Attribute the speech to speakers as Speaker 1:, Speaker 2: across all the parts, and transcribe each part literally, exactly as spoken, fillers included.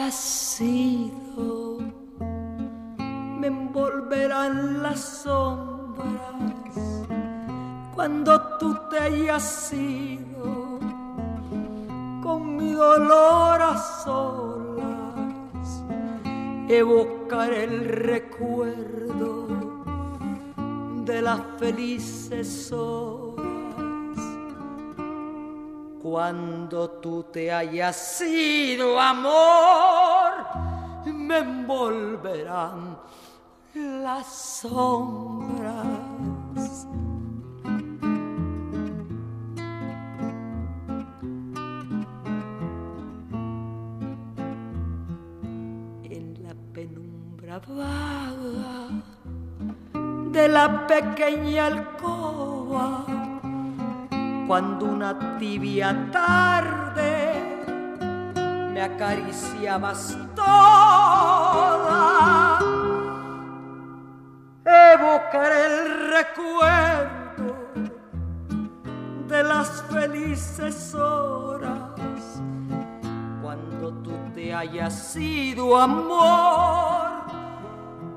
Speaker 1: hayas sido, me envolverán las sombras cuando tú te hayas ido, con mi dolor a solas evocaré el recuerdo de las felices horas. Cuando tú te hayas ido, amor, me envolverán las sombras. En la penumbra vaga de la pequeña alcoba, cuando una tibia tarde me acariciabas toda, evocaré el recuerdo de las felices horas. Cuando tú te hayas ido, amor,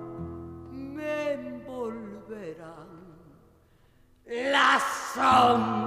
Speaker 1: me envolverán las sombras.